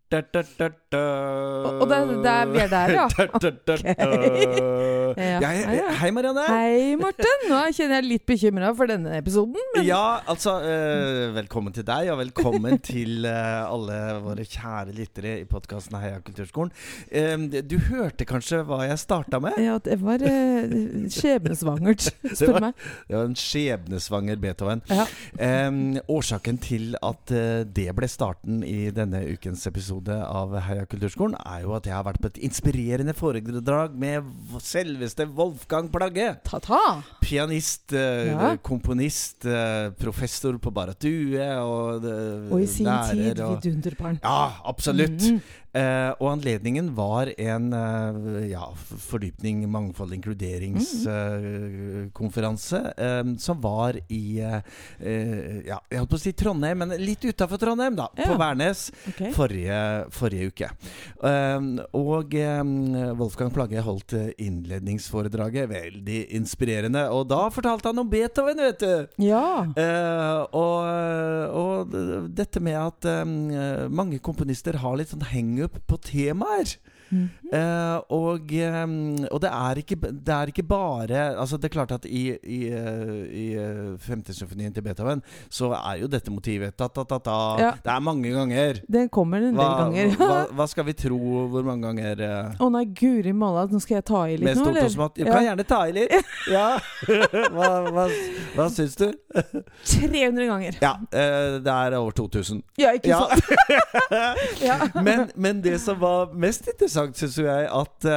Og vi der, ja. Okay. Hei, Marianne. Hei, Morten. Nå kjenner jeg litt bekymret for denne episoden. Men... Ja, altså, velkommen til deg, og velkommen til alle våre kjære lyttere i podcasten Heia Kulturskolen. Du hørte kanskje hva jeg startet med? Ja, det var skjebnesvangert, spør meg. Det var en skjebnesvanger Beethoven. Ja. Årsaken til at det ble starten i denne ukens episode av Heia Kulturskolen er jo at jeg har vært på et inspirerende foredrag med selveste Wolfgang Plagge. Ta-ta! Pianist, komponist, professor på Baratue og i sin tid vidunderbarn. Ja, absolutt. Og anledningen var en fordypning, mangfold, inkluderingskonferanse som var i jeg holdt på å si Trondheim, men litt utenfor Trondheim da, på Værnes forrige uke. Og Wolfgang Plagge holdt innledningsforedraget, veldig inspirerende, og da fortalte han om Beethoven, vet du. Ja. Og dette med at mange komponister har litt sånn hang-up på temaer. Og det er ikke bare, altså det er klart at i femte symfonien til Beethoven så er jo dette motivet det er mange ganger. Den kommer en del ganger. Hva skal vi tro, hvor mange ganger nei, guri malla, nå skal jeg ta i litt med nå, stort og smått. Du kan gjerne ta i litt. Ja. Hva synes du? 300 ganger. Ja, det er over 2000. Ja, ikke sant? Ja. Men det som var mest interessant, synes jeg,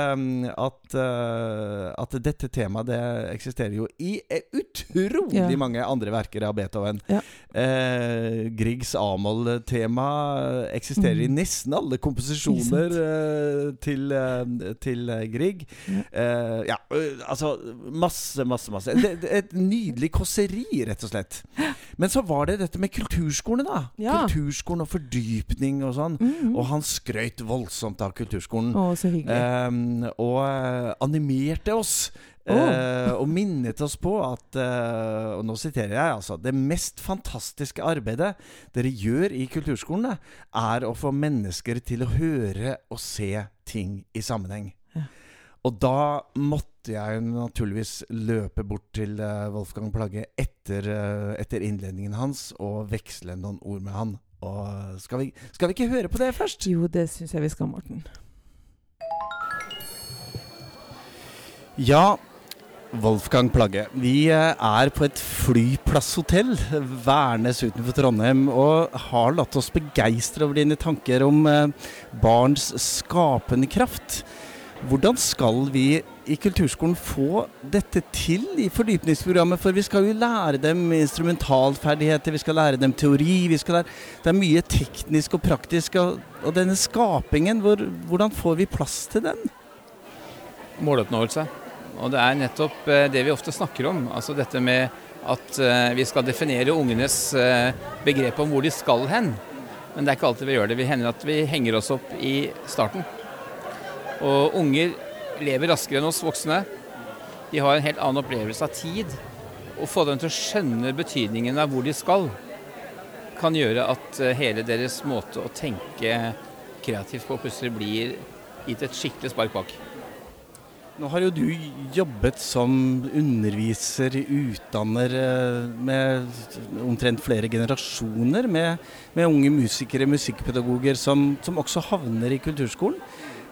at dette temaet, det eksisterer jo i utrolig mange andre verker av Beethoven. Ja. Griegs A-moll-tema eksisterer i nesten alle komposisjoner til Grieg. Altså masse. Et nydelig kåseri, rett og slett. Men så var det dette med kulturskolen da. Ja. Kulturskolen og fordypning og sånn. Og han skrøt voldsomt av kulturskolen. Så hyggelig. Og animerte oss og minnet oss på at og nå siterer jeg altså, det mest fantastiske arbeidet dere gjør i kulturskolen er å få mennesker til å høre og se ting i sammenheng. Og da måtte jeg naturligvis løpe bort til Wolfgang Plagge etter innledningen hans og veksle noen ord med han. Og skal vi ikke høre på det først? Jo, det synes jeg vi skal, Morten. Ja, Wolfgang Plagge, vi er på et flyplasshotell Værnes utenfor Trondheim og har latt oss begeistre over dine tanker om barns skapende kraft. Hvordan skal vi i kulturskolen få dette til i fordypningsprogrammet? For vi skal jo lære dem instrumentalferdigheter, vi skal lære dem teori, det er mye teknisk og praktisk, og denne skapingen, hvordan får vi plass til den? Måloppnåelse. Og det er nettopp det vi ofte snakker om, altså dette med at vi skal definere ungenes begrep om hvor de skal hen. Men det er ikke alltid vi gjør det. Vi hender at vi henger oss opp i starten. Og unger lever raskere enn oss voksne. De har en helt annen opplevelse av tid. Å få dem til å skjønne betydningen av hvor de skal, kan gjøre at hele deres måte å tenke kreativt på plutselig blir gitt et skikkelig spark bak. Nå har jo du jobbet som underviser, utdanner med omtrent flere generasjoner med unge musikere, musikkpedagoger som også havner i kulturskolen.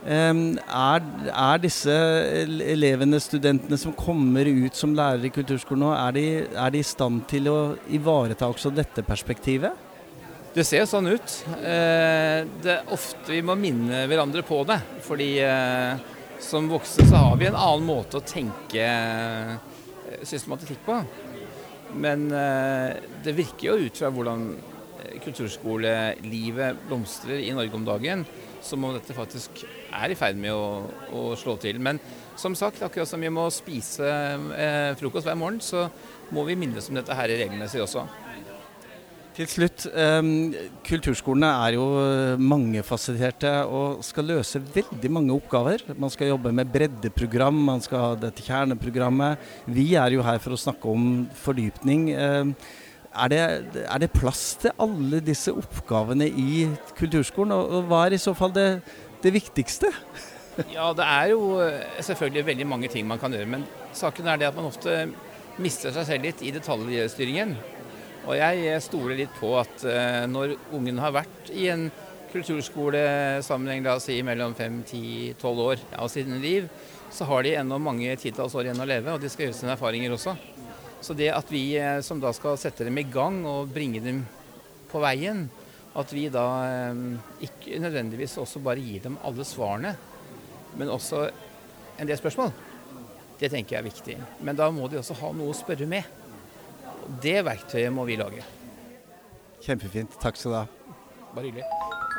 Er disse elevene, studentene som kommer ut som lærere i kulturskolen nå, er de i stand til å ivareta også dette perspektivet? Det ser sånn ut. Det er ofte vi må minne hverandre på det, fordi som voksne så har vi en annen måte å tenke systematikk på. Men det virker jo ut fra hvordan kulturskolelivet blomstrer i Norge om dagen, som om dette faktisk er i ferd med å slå til. Men som sagt, akkurat som vi må spise frokost hver morgen, så må vi minnes om dette her i regelmessig også. Til slutt, kulturskolene er jo mangefasetterte og skal løse veldig mange oppgaver. Man skal jobbe med breddeprogram, man skal ha dette kjerneprogrammet. Vi er jo her for å snakke om fordypning. er det plass til alle disse oppgavene i kulturskolen, og hva i så fall det viktigste? Ja, det jo selvfølgelig veldig mange ting man kan gjøre, men saken det at man ofte mister seg selv litt i detaljstyringen. Og jeg stoler litt på at når ungen har vært i en kulturskolesammenheng, la oss si mellom 5, 10, 12 år av sine liv, så har de ennå mange titalls år igjen å leve, og de skal gjøre sine erfaringer også. Så det at vi som da skal sette dem i gang og bringe dem på veien, at vi da ikke nødvendigvis også bare gir dem alle svarene, men også en del spørsmål, det tenker jeg viktig. Men da må de også ha noe å spørre med. Det verktøyet må vi lage. Kjempefint. Takk skal du ha. Bare hyggelig.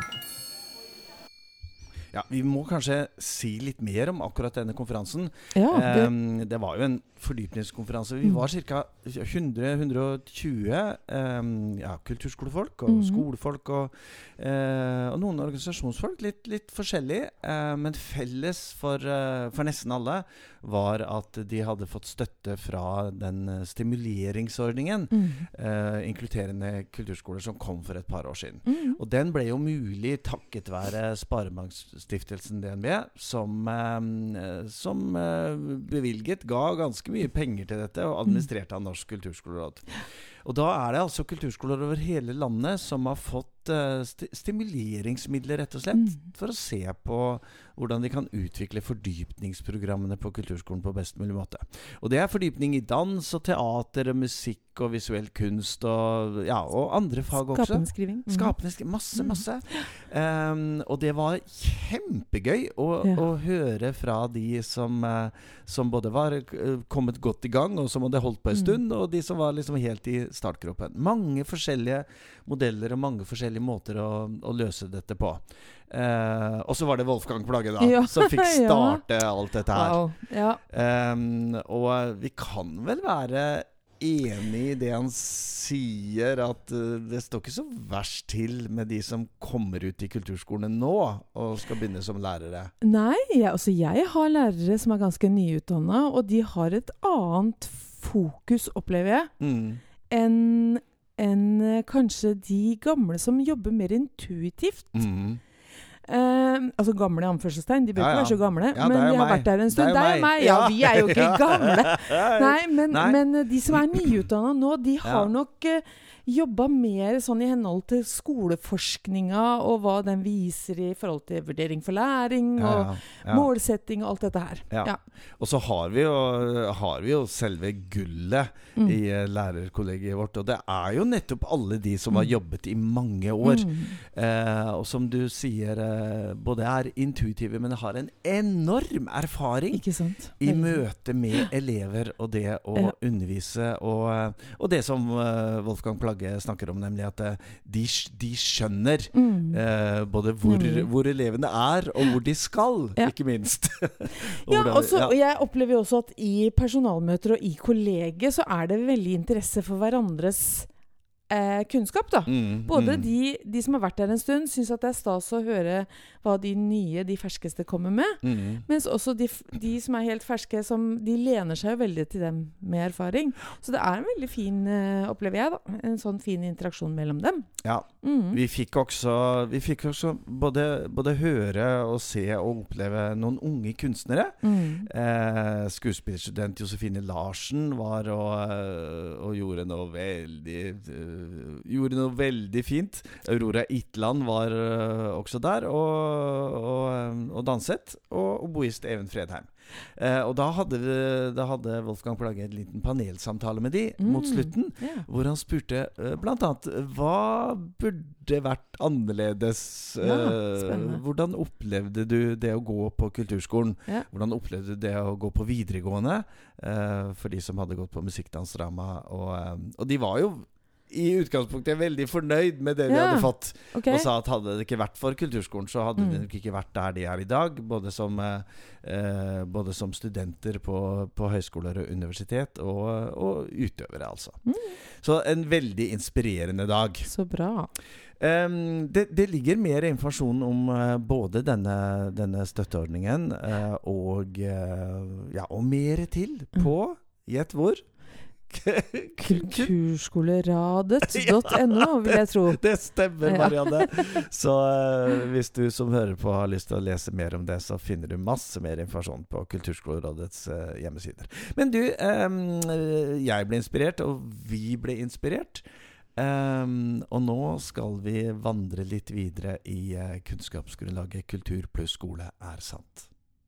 Ja, vi må kanskje si litt mer om akkurat denne konferansen. Ja, det var jo en fordypningskonferanse. Vi var ca. 100-120 kulturskolefolk og skolefolk og noen organisasjonsfolk, litt forskjellig, men felles for nesten alle var at de hadde fått støtte fra den stimuleringsordningen, inkluderende kulturskoler, som kom for et par år siden. Og den ble jo mulig takket være Sparebankstiftelsen DNB, som bevilget, ga ganske mye penger til dette og administrerte av Norsk kulturskoleråd. Og da det altså kulturskoler over hele landet som har fått stimuleringsmidler rett og slett for å se på hvordan de kan utvikle fordypningsprogrammene på kulturskolen på best mulig måte. Og det fordypning i dans og teater og musikk og visuell kunst og andre fag også. Skapende skriving. Masse. Og det var kjempegøy å høre fra de som både var kommet godt i gang og som hadde holdt på en stund, og de som var liksom helt i startgropen. Mange forskjellige modeller og mange forskjellige måter å løse dette på. Og så var det Wolfgang Plagge da, som fikk starte alt dette her. Wow. Ja. Og vi kan vel være enig i det han sier, at det står ikke så verst til med de som kommer ut i kulturskolene nå og skal begynne som lærere. Nei, jeg har lærere som ganske nyutdannet, og de har et annet fokus, opplever jeg, enn kanskje de gamle som jobber mer intuitivt. Altså gamle anførselstegn, de bør ikke være så gamle, men de har vært der en stund. Det er meg. Ja, vi jo ikke gamle. Nei, men de som nyutdannet nå, de har nok jobbet mer sånn i henhold til skoleforskninga og hva den viser i forhold til vurdering for læring og målsetting og alt dette her. Ja. Og så har vi jo selve gullet i lærerkollegiet vårt, og det jo nettopp alle de som har jobbet i mange år, og som du sier både intuitive, men har en enorm erfaring i møte med elever og det å undervise, og det som Wolfgang Plagge snakker om, nemlig at de skjønner både hvor elevene og hvor de skal, ikke minst. Og jeg opplever jo også at i personalmøter og i kollegiet så det veldig interesse for hverandres kunnskap da. Både de som har vært der en stund synes at det stas å høre hva de ferskeste kommer med, mens også de som helt ferske, de lener seg jo veldig til dem med erfaring. Så det en veldig fin, opplever jeg da, en sånn fin interaksjon mellom dem. Ja, vi fikk også både høre og se og oppleve noen unge kunstnere. Skuespillerstudent Josefine Larsen var og gjorde noe veldig fint. Aurora Itland var også der og danset, og oboist Even Fredheim. Og da hadde Wolfgang Plagge en liten panelsamtale med de mot slutten, hvor han spurte blant annet hva burde vært annerledes. Hvordan opplevde du det å gå på kulturskolen? Hvordan opplevde du det å gå på videregående for de som hadde gått på musikkdansdrama? Og de var jo i utgangspunktet veldig fornøyd med det de hadde fått, og sa at hadde det ikke vært for kulturskolen, så hadde de nok ikke vært der de i dag, både som studenter på høyskoler og universitet, og utøvere altså. Så en veldig inspirerende dag. Så bra. Det ligger mer informasjon om både denne støtteordningen og mer til på Gjett hvor? Kulturskoleradet.no, vil jeg tro. Det stemmer, Marianne. Så hvis du som hører på har lyst til å lese mer om det, så finner du masse mer informasjon på Kulturskolerådets hjemmesider. Men du, jeg ble inspirert, og vi ble inspirert. Og nå skal vi vandre litt videre i kunnskapsgrunnlaget Kultur pluss skole er sant.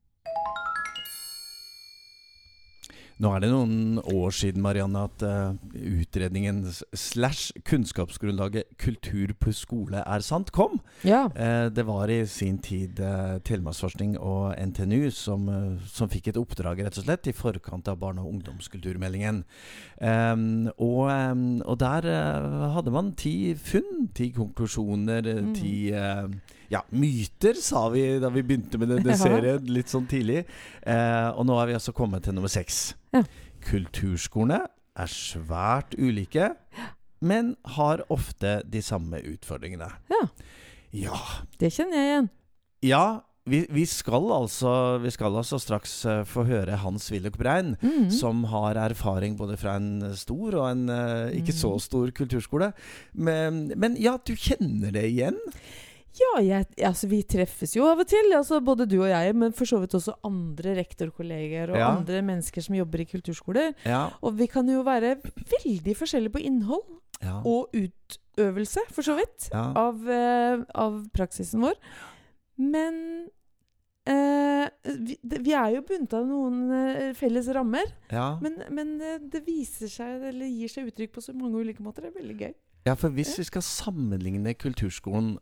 Nå er det noen år siden, Marianne, at utredningen / kunnskapsgrunnlaget Kultur pluss skole er sant kom. Ja. Det var i sin tid Telemarksforskning og NTNU som fikk et oppdrag, rett og slett, i forkant av barne- og ungdomskulturmeldingen. Og der hadde man 10 funn, 10 konklusjoner, 10 myter, sa vi da vi begynte med denne serien litt sånn tidlig. Og nå er vi altså kommet til nummer 6. Ja. Kulturskolene er svært ulike, men har ofte de samme utfordringene. Ja. Det kjenner jeg igjen. Ja, vi skal altså straks få høre Hans Willoch Brein, som har erfaring både fra en stor og en ikke så stor kulturskole. Men ja, du kjenner det igjen? Ja, vi treffes jo av og til, både du og jeg, men for så vidt også andre rektorkolleger og andre mennesker som jobber i kulturskoler. Ja. Og vi kan jo være veldig forskjellige på innhold og utøvelse, for så vidt, av praksisen vår. Men vi er jo bundet av noen felles rammer, men det viser seg, eller gir seg uttrykk på så mange ulike måter. Det er veldig gøy. Ja, for hvis vi skal sammenligne kulturskolen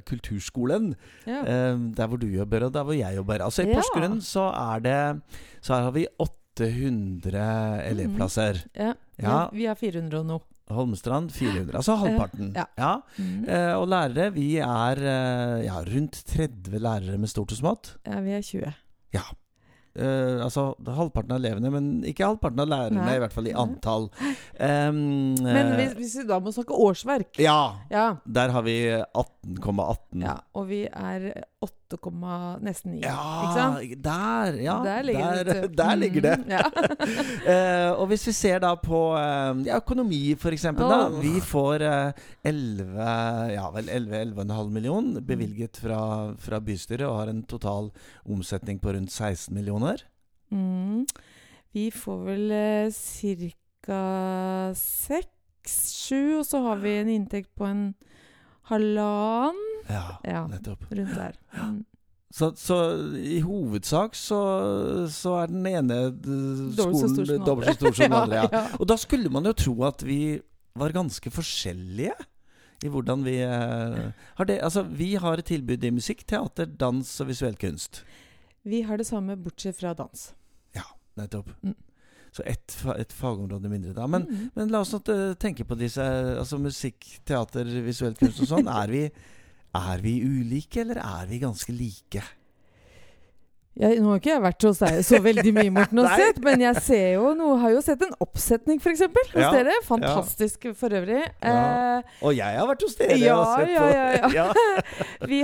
der hvor du jobber og der hvor jeg jobber. Altså i Porsgrunn så har vi 800 elevplasser. Vi har 400 og nå. Holmestrand 400, altså halvparten. Og lærere, vi er rundt 30 lærere med stort og smått. Ja, vi er 20. Ja. Altså halvparten av elevene, men ikke halvparten av lærerne, i hvert fall i antall. Men hvis vi da må snakke årsverk, der har vi 18,18. Ja, og vi er 8, nesten 9. Ikke sant? Der ligger det. Og hvis vi ser da på økonomi for eksempel, vi får 11,5 million bevilget fra bystyret og har en total omsetning på rundt 16 millioner. Vi får vel cirka 6-7, og så har vi en inntekt på en 1,5. Ja, nettopp. Rundt der. Så i hovedsak så er den ene skolen dobbelt så stor som den andre. Og da skulle man jo tro at vi var ganske forskjellige i hvordan vi har det. Altså, vi har et tilbud i musikk, teater, dans og visuell kunst. Vi har det samme bortsett fra dans. Ja, nettopp. Så et fagområde mindre da. Men la oss nå tenke på disse, altså musikk, teater, visuell kunst og sånn. Er vi ulike, eller er vi ganske like? Nå har ikke jeg vært hos deg så veldig mye, Morten, og sett, men jeg har jo sett en oppsetning, for eksempel, hos dere. Fantastisk for øvrig. Og jeg har vært hos dere og sett på. Ja. Vi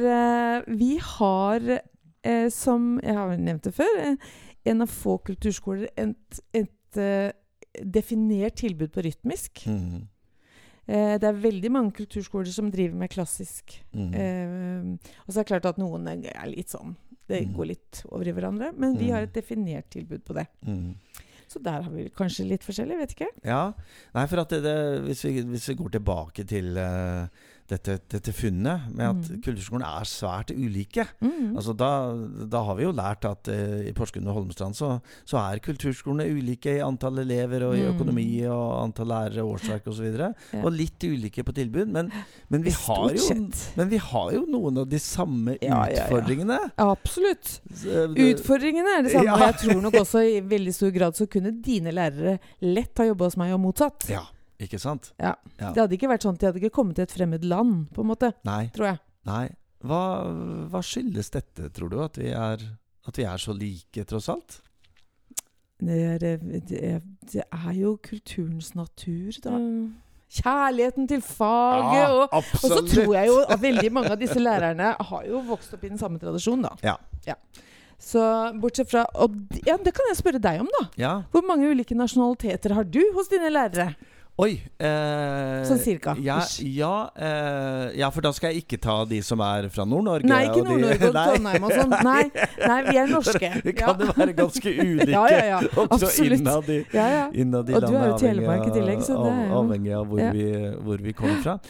har som jeg har nevnt det før, en av få kulturskoler et definert tilbud på rytmisk. Det er veldig mange kulturskoler som driver med klassisk. Og så er det klart at noen er litt sånn, det går litt over i hverandre, men vi har et definert tilbud på det. Så der har vi kanskje litt forskjellig, vet ikke. Ja, nei, for at hvis vi går tilbake til dette funnet med at kulturskolen er svært ulike. Altså da har vi jo lært at i Porsgrunn og Holmestrand så er kulturskolene ulike i antall elever og i økonomi og antall lærere, årsverk og så videre. Og litt ulike på tilbud, men vi har jo noen av de samme utfordringene. Absolutt. Utfordringene er det samme, og jeg tror nok også i veldig stor grad så kunne dine lærere lett ha jobbet hos meg og motsatt. Ja. Ikke sant? Ja. Det hadde ikke vært sånn at de hadde ikke kommet til et fremmed land, på en måte. Nei. Tror jeg. Nei. Hva skyldes dette, tror du? At vi er så like, tross alt? Det er jo kulturens natur, da. Kjærligheten til faget. Og så tror jeg jo at veldig mange av disse lærerne har jo vokst opp i den samme tradisjonen, da. Ja. Så bortsett fra ja, det kan jeg spørre deg om, da. Ja. Hvor mange ulike nasjonaliteter har du hos dine lærere? Oi, sånn cirka. Ja, for da skal jeg ikke ta de som fra Nord-Norge. Nei, ikke Nord-Norge og Trondheim og sånn. Nei, vi norske. Det kan det være ganske ulike. ja, også absolutt. Innad i landet. Og du jo Telemark i tillegg, så det jo avhengig av hvor vi kommer fra.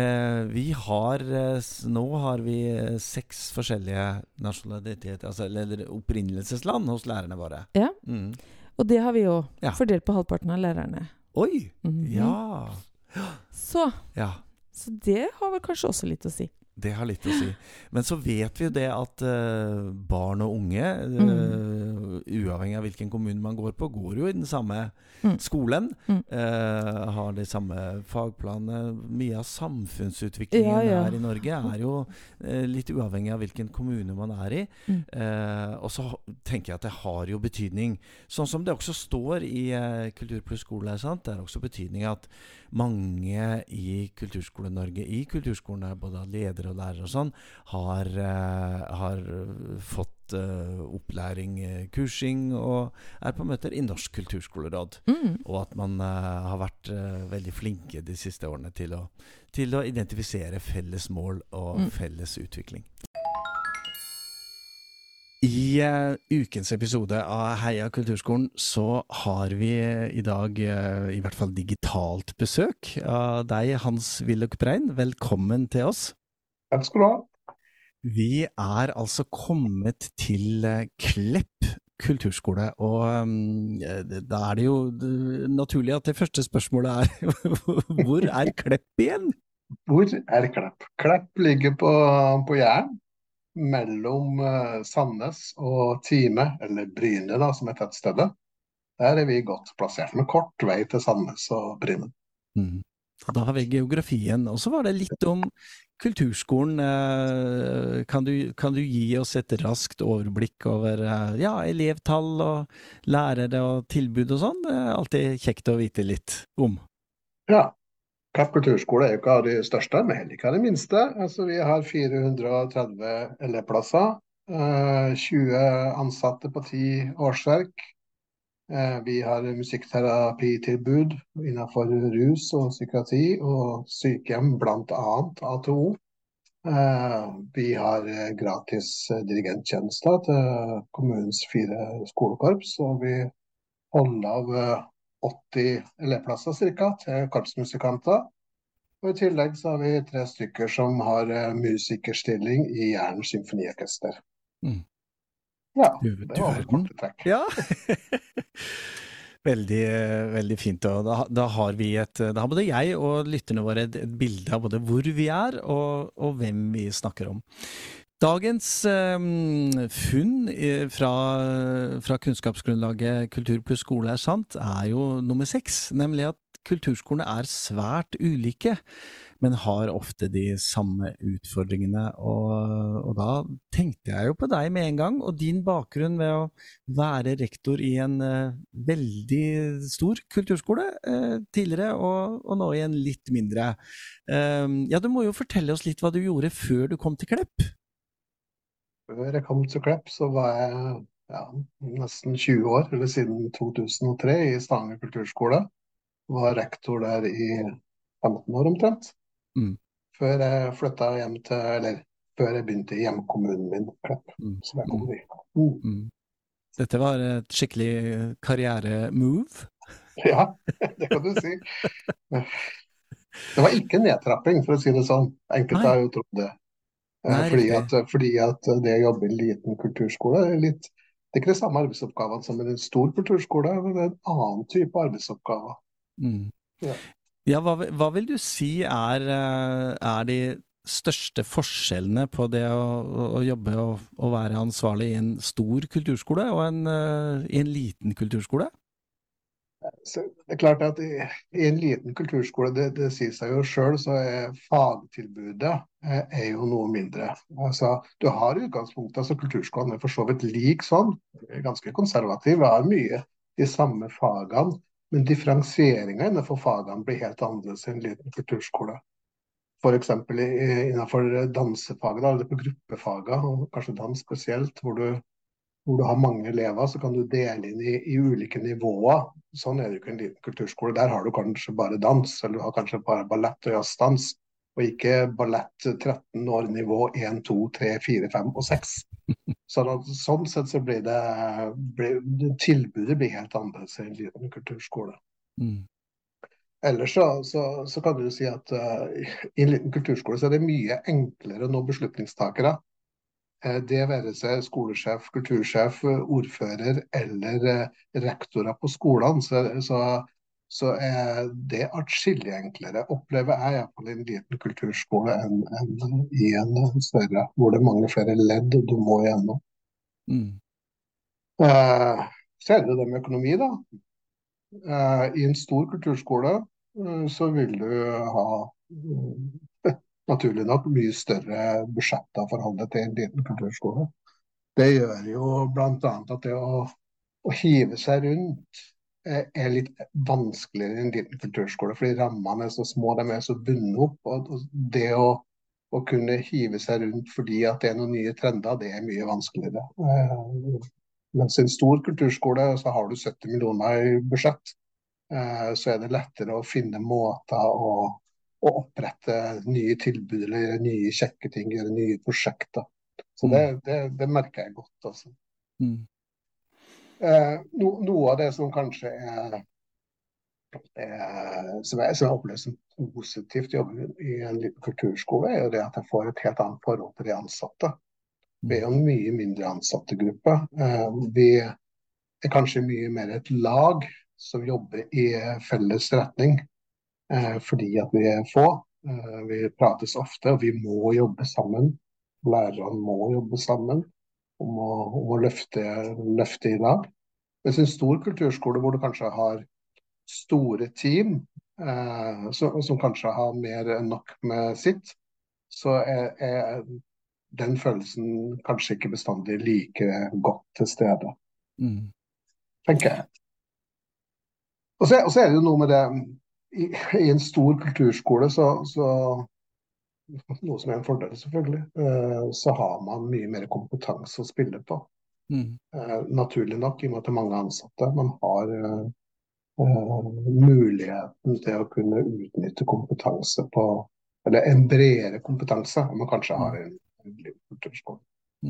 Nå har vi 6 forskjellige nasjonaliteter, altså, eller opprinnelsesland hos lærerne våre. Ja, og det har vi jo fordelt på halvparten av lærerne. Oi, ja. Så det har vel kanskje også litt å si. Det har litt å si. Men så vet vi jo det at barn og unge, uavhengig av hvilken kommune man går på, går jo i den samme skolen, har de samme fagplanene. Mye av samfunnsutviklingen her i Norge jo litt uavhengig av hvilken kommune man i. Og så tenker jeg at det har jo betydning. Sånn som det også står i Kultur pluss skole, sant? Det også betydning at mange i Kulturskole-Norge, i kulturskolene, både ledere og lærere og sånn, har fått opplæring, kursing og på møter i Norsk kulturskoleråd. Og at man har vært veldig flinke de siste årene til å identifisere felles mål og felles utvikling. I ukens episode av Heia Kulturskolen så har vi i dag i hvert fall digitalt besøk av deg, Hans Willoch Brein. Velkommen til oss. Takk skal du ha. Vi altså kommet til Klepp kulturskole, og da det jo naturlig at det første spørsmålet hvor Klepp igjen? Hvor Klepp? Klepp ligger på Jæren, mellom Sandnes og Time, eller Bryne da, som tettstedet. Der vi godt plassert, med kort vei til Sandnes og Bryne. Da har vi geografien, og så var det litt om kulturskolen. Kan du gi oss et raskt overblikk over elevtall og lærere og tilbud og sånn? Det alltid kjekt å vite litt om. Ja, Klepp kulturskole jo ikke av de største, men heller ikke av de minste. Altså, vi har 430 elevplasser, 20 ansatte på 10 årsverk. Vi har musikkterapitilbud innenfor rus og psykiatri og sykehjem, blant annet A2O. Vi har gratis dirigenttjenester til kommunens 4 skolekorps, og vi holder av 80 elevplasser cirka til korpsmusikanter. Og i tillegg så har vi 3 stykker som har musikerstilling i Jæren symfoniorkester. Ja, det var et korte trekk. Ja, veldig, veldig fint. Og da har vi da har både jeg og lytterne våre et bilde av både hvor vi og hvem vi snakker om. Dagens funn fra kunnskapsgrunnlaget Kultur pluss skole sant, jo nummer 6, nemlig at kulturskolene svært ulike, men har ofte de samme utfordringene. Og da tenkte jeg jo på deg med en gang, og din bakgrunn ved å være rektor i en veldig stor kulturskole tidligere, og nå i en litt mindre. Ja, du må jo fortelle oss litt hva du gjorde før du kom til Klepp. Før jeg kom til Klepp, så var jeg nesten 20 år, eller siden 2003, i Stavanger kulturskole. Var rektor der i 15 år omtrent. Før jeg flyttet hjem før jeg begynte i hjemkommunen min, Klepp. Så der kom vi. Dette var et skikkelig karriere-move. Ja, det kan du si. Det var ikke nedtrapping, for å si det sånn. Enkelte har jo trodd det. Fordi at det å jobbe i en liten kulturskole det ikke det samme arbeidsoppgavene som i en stor kulturskole, men det en annen type arbeidsoppgaver. Ja, hva vil du si de største forskjellene på det å jobbe og være ansvarlig i en stor kulturskole og i en liten kulturskole? Så det klart at i en liten kulturskole, det sier seg jo selv, så fagtilbudet jo noe mindre. Altså, du har i utgangspunktet, altså kulturskolen for så vidt lik sånn, ganske konservativ, har mye de samme fagene, men differensieringen innenfor fagene blir helt annerledes i en liten kulturskole. For eksempel innenfor dansefaget, eller på gruppefaget, og kanskje dans spesielt, hvor du hvor du har mange elever, så kan du dele inn i ulike nivåer. Sånn er det jo ikke en liten kulturskole. Der har du kanskje bare dans, eller du har kanskje bare ballett og jazzdans, og ikke ballett 13 år nivå 1, 2, 3, 4, 5 og 6. Sånn sett så tilbudet blir helt annerledes i en liten kulturskole. Ellers så kan du si at i en liten kulturskole så er det mye enklere å nå beslutningstakere. Det være seg skolesjef, kultursjef, ordfører eller rektorer på skolene, så er det atskillig enklere, opplever jeg i hvert fall i en liten kulturskole enn i en større, hvor det er mange flere ledd du må igjennom. Så er det det med økonomi da. I en stor kulturskole så vil du ha naturlig nok mye større budsjetter for å holde til en liten kulturskole. Det gjør jo blant annet at det å hive seg rundt er litt vanskeligere i en liten kulturskole, fordi rammene er så små, de er så bundet opp, og det å kunne hive seg rundt fordi at det er noen nye trender, det er mye vanskeligere. Mens i en stor kulturskole så har du 70 millioner i budsjett, så er det lettere å finne måter å opprette nye tilbud, eller nye kjekke ting, gjøre nye prosjekter. Så det merker jeg godt, altså. Noe av det som kanskje som jeg opplever som positivt jobbe i en liten kulturskole, er jo det at jeg får et helt annet forhold til de ansatte. Vi er jo en mye mindre ansatte-gruppe. Vi er kanskje mye mer et lag som jobber i felles retning, fordi at vi er få. Vi prates ofte, og vi må jobbe sammen. Lærerne må jobbe sammen om å løfte i lag. Mens en stor kulturskole hvor du kanskje har store team, som kanskje har mer enn nok med sitt, så er den følelsen kanskje ikke bestandig like godt til stede. Tenker jeg. Og så er det jo noe med det, i en stor kulturskole, så noe som er en fordel selvfølgelig, så har man mye mer kompetanse å spille på. Naturlig nok, i og med at det er mange ansatte, man har muligheten til å kunne utnytte kompetanse på, eller en bredere kompetanse, om man kanskje har en kulturskole.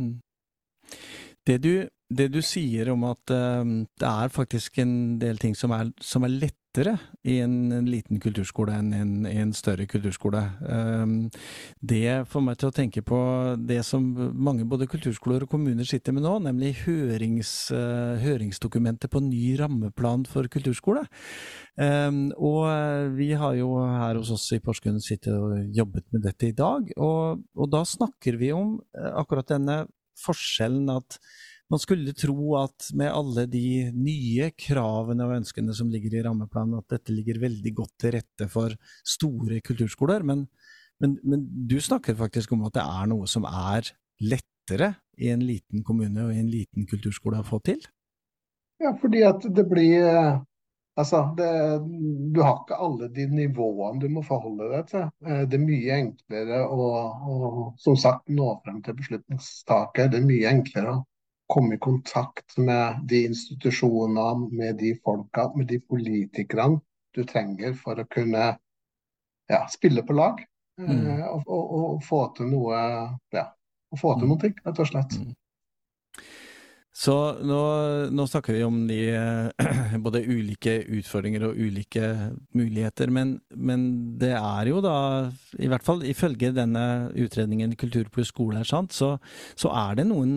Det du sier om at det er faktisk en del ting som er lettere i en liten kulturskole enn i en større kulturskole, det får meg til å tenke på det som mange både kulturskoler og kommuner sitter med nå, nemlig høringsdokumentet på ny rammeplan for kulturskole. Og vi har jo her hos oss i Porsgrunn sittet og jobbet med dette i dag, og da snakker vi om akkurat denne forskjellen at man skulle tro at med alle de nye kravene og ønskene som ligger i rammeplanen, at dette ligger veldig godt til rette for store kulturskoler, men du snakker faktisk om at det er noe som er lettere i en liten kommune og i en liten kulturskole å få til? Ja, fordi at det blir, du har ikke alle de nivåene du må forholde deg til. Det er mye enklere å som sagt, nå frem til beslutningstaket. Det er mye enklere å komme i kontakt med de institusjonene, med de folka, med de politikerne du trenger for å kunne spille på lag og få til noe, få til noe, rett og slett. Så nå snakker vi om de både ulike utfordringer og ulike muligheter, men det er jo da, i hvert fall ifølge denne utredningen Kultur pluss skole er sant, så er det noen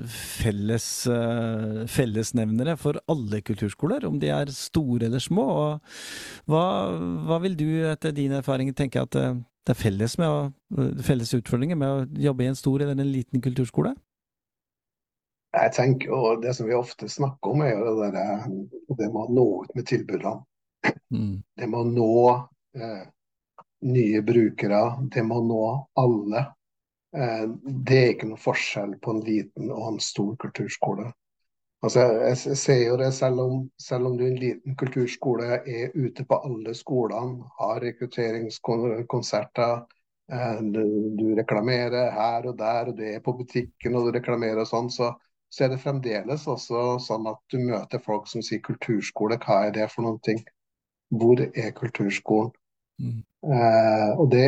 fellesnevnere for alle kulturskoler, om de er store eller små. Og hva vil du etter din erfaring tenke at det er felles utfordringer med å jobbe i en stor eller en liten kulturskole? Jeg tenker, og det som vi ofte snakker om er jo det med å nå ut med tilbudene. Det med å nå nye brukere, det med å nå alle. Det er ikke noe forskjell på en liten og en stor kulturskole. Altså, jeg ser jo det, selv om du i en liten kulturskole er ute på alle skolene, har rekrutteringskonserter, du reklamerer her og der, og du er på butikken og du reklamerer og sånn, så så det fremdeles også sånn at du møter folk som sier kulturskole, hva det for noen ting? Hvor kulturskolen? Og det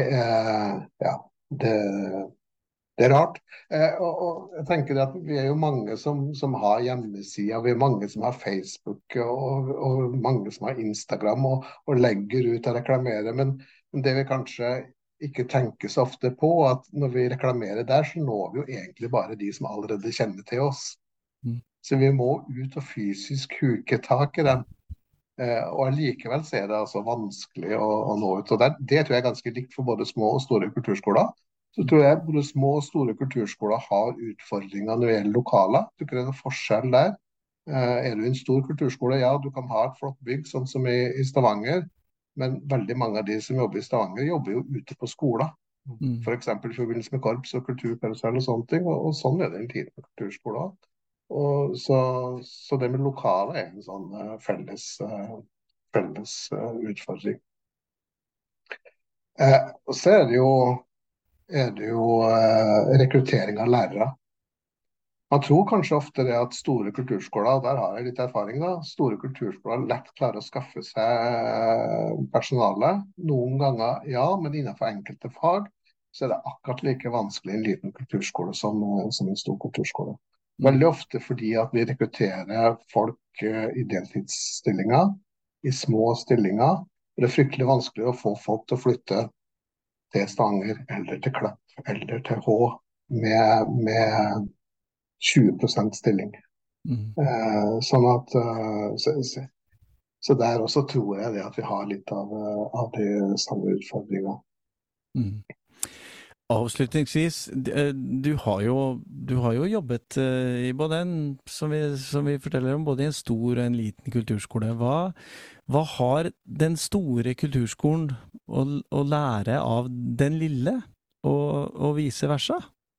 det rart. Og jeg tenker at vi jo mange som har hjemmesider, vi mange som har Facebook, og mange som har Instagram, og legger ut og reklamerer, men det vi kanskje ikke tenker så ofte på, at når vi reklamerer der, så når vi jo egentlig bare de som allerede kjenner til oss. Så vi må ut og fysisk huke tak i dem. Og likevel så det altså vanskelig å nå ut. Og det tror jeg ganske likt for både små og store kulturskoler. Så tror jeg både små og store kulturskoler har utfordringer når det gjelder lokaler. Jeg tror det noen forskjell der. Du i en stor kulturskole, ja, du kan ha et flott bygg, sånn som i Stavanger, men veldig mange av de som jobber i Stavanger, jobber jo ute på skoler. For eksempel i forbindelse med korps og kulturkarusell og sånne ting, og sånn det en tid på kulturskoler. Og så det med lokaler en sånn felles utfordring. Og så det jo rekruttering av lærere. Man tror kanskje ofte det at store kulturskoler, og der har jeg litt erfaring da, store kulturskoler lett klarer å skaffe seg personale. Noen ganger ja, men innenfor enkelte fag så det akkurat like vanskelig i en liten kulturskole som en stor kulturskole. Veldig ofte fordi at vi rekrutterer folk i deltidsstillinger, i små stillinger. Det fryktelig vanskelig å få folk til å flytte til Stavanger, eller til Klepp, eller til Hå, med 20% stilling. Sånn at, så der også tror jeg det at vi har litt av de samme utfordringene. Avslutningsvis, du har jo jobbet i både som vi forteller om, både i en stor og en liten kulturskole. Hva har den store kulturskolen å lære av den lille, og vice versa?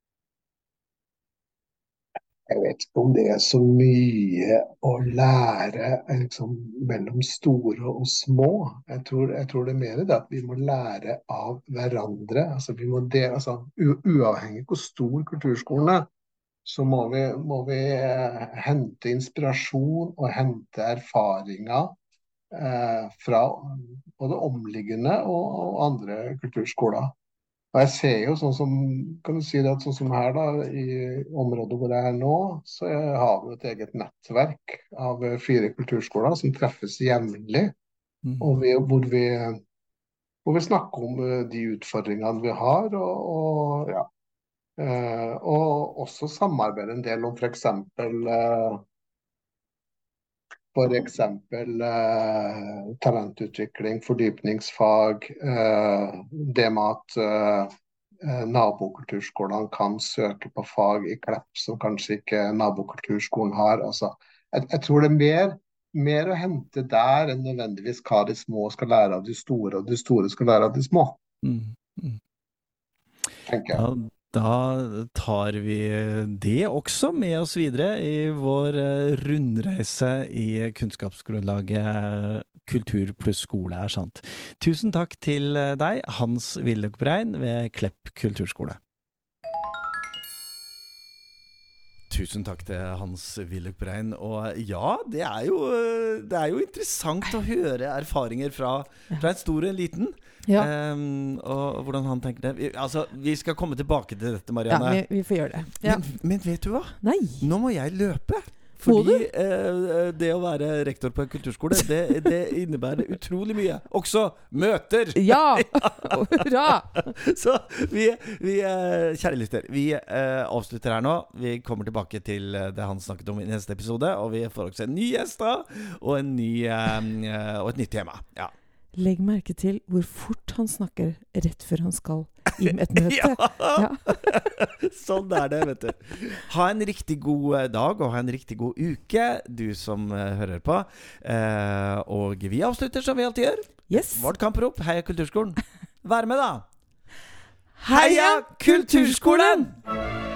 Jeg vet ikke om det så mye å lære liksom, mellom store og små. Jeg tror det mer det at vi må lære av hverandre. Altså, uavhengig av hvor stor kulturskolen så må vi hente inspirasjon og hente erfaringer fra både omliggende og andre kulturskoler. Og jeg ser jo sånn som, kan du si det, sånn som her da, i området hvor jeg nå, så har vi et eget nettverk av 4 kulturskoler som treffes jevnlig, og hvor vi snakker om de utfordringene vi har, og også samarbeider en del om for eksempel talentutvikling, fordypningsfag, det med at nabokulturskolene kan søke på fag i Klepp som kanskje ikke nabokulturskolen har. Altså, jeg tror det mer å hente der enn nødvendigvis hva de små skal lære av de store, og de store skal lære av de små. Tenker jeg. Ja. Da tar vi det også med oss videre i vår rundreise i kunnskapsgrunnlaget Kultur pluss skole sant. Tusen takk til deg, Hans Willoch Brein ved Klepp kulturskole. Tusen takk til Hans Willoch Brein, og ja, det er jo interessant å høre erfaringer fra en stor og en liten. Ja. Og hvordan han tenker det. Altså, vi skal komme tilbake til dette, Marianne. Ja, vi får gjøre det. Ja. Men vet du hva? Nei. Nå må jeg løpe. Fordi det å være rektor på en kulturskole, det innebærer utrolig mye. Også møter! Ja! Hurra! Så kjære lytter, vi avslutter her nå. Vi kommer tilbake til det han snakket om i neste episode, og vi får også en ny gjest da, og et nytt tema. Ja. Legg merke til hvor fort han snakker rett før han skal i et møte. Ja. Sånn det, vet du. Ha en riktig god dag, og ha en riktig god uke, du som hører på. Og vi avslutter som vi alltid gjør. Yes. Vårt kamprop, Heia Kulturskolen. Vær med da! Heia Kulturskolen!